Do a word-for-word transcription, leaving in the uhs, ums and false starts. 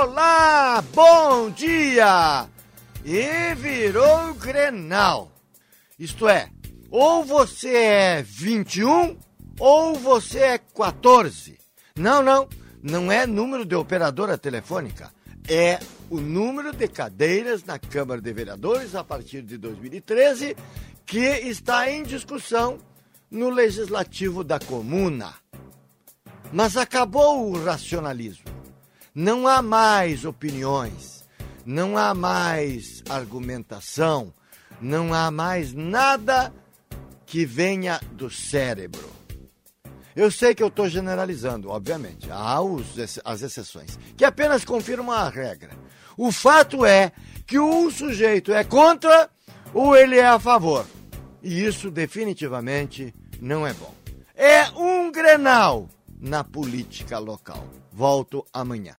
Olá, bom dia! E virou Grenal. Isto é, ou você é vinte e um ou você é quatorze. Não, não, não é número de operadora telefônica. É o número de cadeiras na Câmara de Vereadores a partir de dois mil e treze que está em discussão no Legislativo da Comuna. Mas acabou o racionalismo. Não há mais opiniões, não há mais argumentação, não há mais nada que venha do cérebro. Eu sei que eu estou generalizando, obviamente, há os, as exceções, que apenas confirmam a regra. O fato é que um sujeito é contra ou ele é a favor. E isso definitivamente não é bom. É um Grenal na política local. Volto amanhã.